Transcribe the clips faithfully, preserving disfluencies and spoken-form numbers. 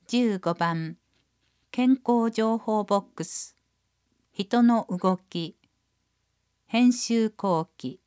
じゅうごばん健康情報ボックス人の動き編集後期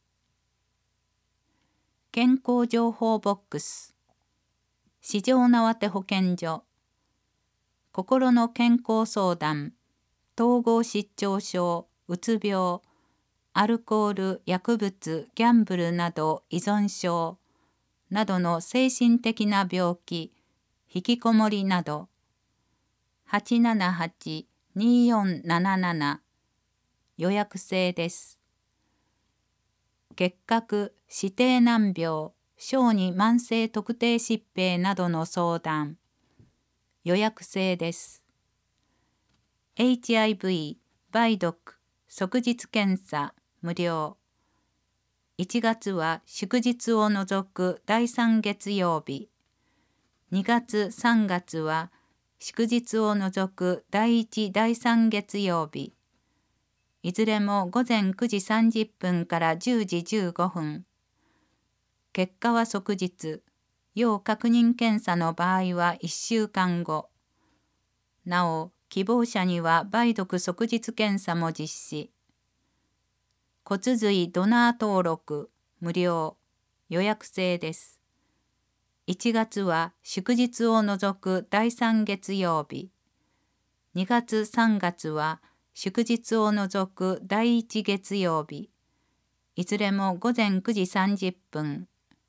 健康情報ボックス四条畷保健所心の健康相談統合失調症うつ病アルコール薬物ギャンブルなど依存症などの精神的な病気引きこもりなどはちななはち にーよんなななな予約制です。結核指定難病小児慢性特定疾病などの相談予約制です。エイチアイブイ 梅毒即日検査無料いちがつは祝日を除くだいさん月曜日にがつさんがつは祝日を除くだいいちだいさん月曜日いずれも午前くじさんじゅっぷんからじゅうじじゅうごふん結果は即日要確認検査の場合はいっしゅうかんごなお希望者には梅毒即日検査も実施骨髄ドナー登録無料予約制ですいちがつは祝日を除くだいさん月曜日にがつさんがつは祝日を除くだいいち月曜日いずれも午前くじさんじゅっぷん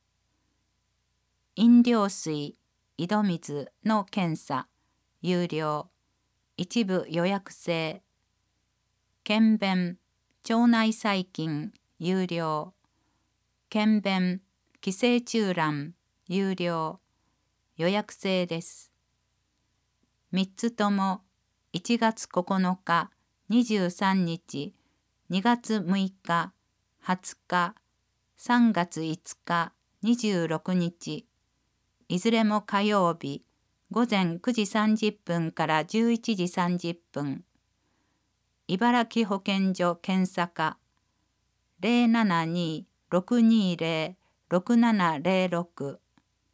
飲料水井戸水の検査有料一部予約制検便腸内細菌有料検便寄生虫卵有料予約制ですみっつともいちがつここのかにじゅうさんにちにがつむいかはつかさんがついつかにじゅうろくにちいずれも火曜日午前くじさんじゅっぷんからじゅういちじさんじゅっぷん茨城保健所検査課 ゼロななにーろくにーぜろろくななぜろろく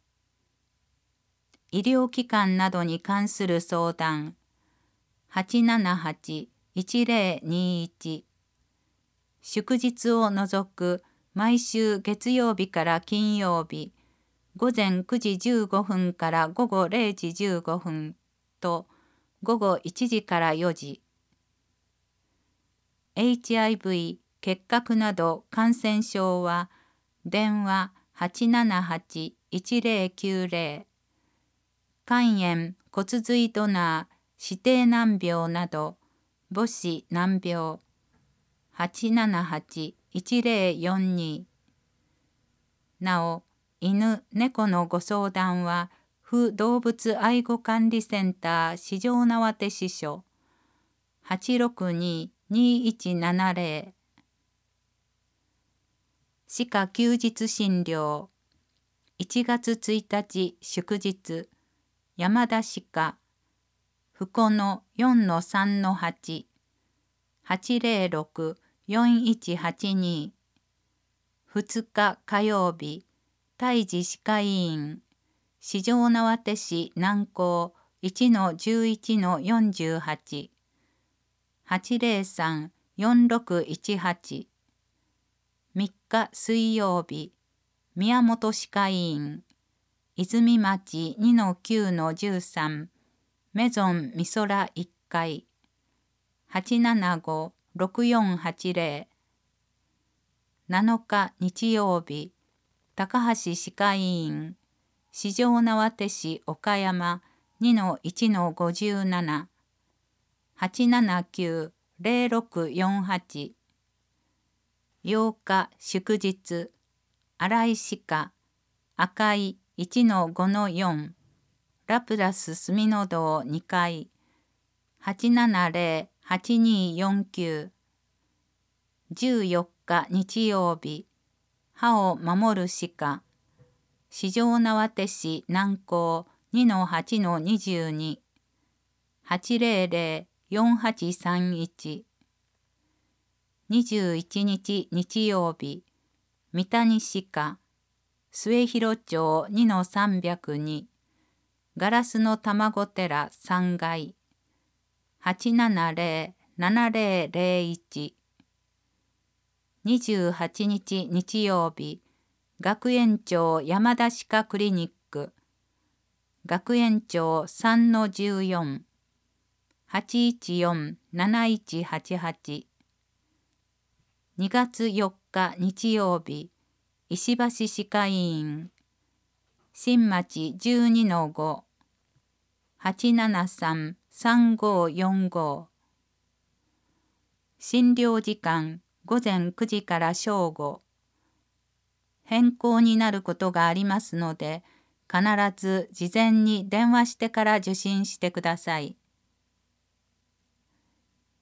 医療機関などに関する相談はちななはち いちぜろにいち祝日を除く毎週月曜日から金曜日午前くじじゅうごふんから午後れいじじゅうごふんと午後いちじからよじ エイチアイブイ 結核など感染症は電話はちななはち いちぜろきゅうぜろ肝炎骨髄ドナー指定難病など母子難病はちななはち いちぜろよんになお犬猫のご相談は府動物愛護管理センター四条畷支所はちろくに にいちななぜろ歯科休日診療いちがつついたち祝日山田歯科ふこの よんのさんのはち はちぜろろく よんいちはちにふつか火曜日胎児歯科医院四条畷市南港 いちのじゅういちのよんじゅうはち はちぜろさん よんろくいちはちみっか水曜日宮本歯科医院泉町 にのきゅうのじゅうさんメゾン美空いっかい はちななご ろくよんはちぜろなのか日曜日高橋歯科医院四条畷市岡山 にのいちのごじゅうなな はちななきゅう ぜろろくよんはちようか祝日新井歯科赤い いちのごのよん ラプラス住の堂にかい はちななぜろ はちによんきゅう じゅうよっか日曜日歯を守る歯科四条畷市南港 にのはちのにじゅうに はちぜろぜろ よんはちさんいちにじゅういちにち日曜日三谷歯科末広町 にのさんびゃくにガラスの卵寺さんがい はちななゼロ ななゼロゼロいち。にじゅうはちにち日曜日、学園長山田歯科クリニック、学園長 さんのじゅうよん、はちいちよん なないちはちはち。にがつよっか日曜日、石橋歯科医院、新町 じゅうにのご、はちななさん さんごよんご。診療時間ごぜんくじから正午。変更になることがありますので、必ず事前に電話してから受診してください。